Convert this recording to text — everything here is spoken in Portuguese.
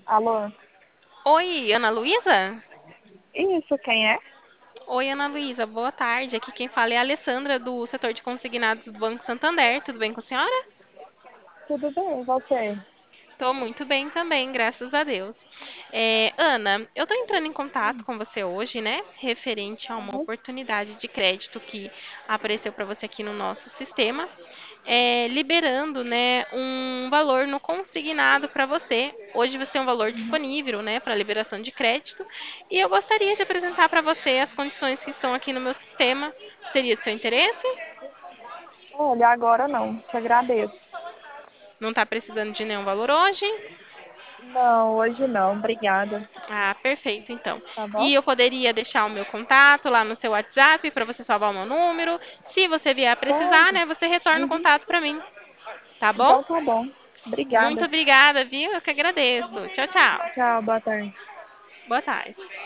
Alô? Oi, Ana Luísa? Isso, quem é? Oi, Ana Luísa, boa tarde. Aqui quem fala é a Alessandra, do setor de consignados do Banco Santander. Tudo bem com a senhora? Tudo bem, e você? Estou muito bem também, graças a Deus. Ana, eu estou entrando em contato com você hoje, né, referente a uma Uhum. oportunidade de crédito que apareceu para você aqui no nosso sistema, liberando, né, um valor no consignado para você. Hoje você tem um valor disponível, né, para liberação de crédito, e eu gostaria de apresentar para você as condições que estão aqui no meu sistema. Seria de seu interesse? Olha, agora não, te agradeço. Não está precisando de nenhum valor hoje? Não, hoje não, obrigada. Ah, perfeito, então. Tá bom? E eu poderia deixar o meu contato lá no seu WhatsApp para você salvar o meu número. Se você vier a precisar, Pode. né, você retorna o Uhum. contato para mim, tá bom? Então tá bom. Muito Obrigada. obrigada, viu? Eu que agradeço. Tchau, tchau. Tchau, boa tarde. Boa tarde.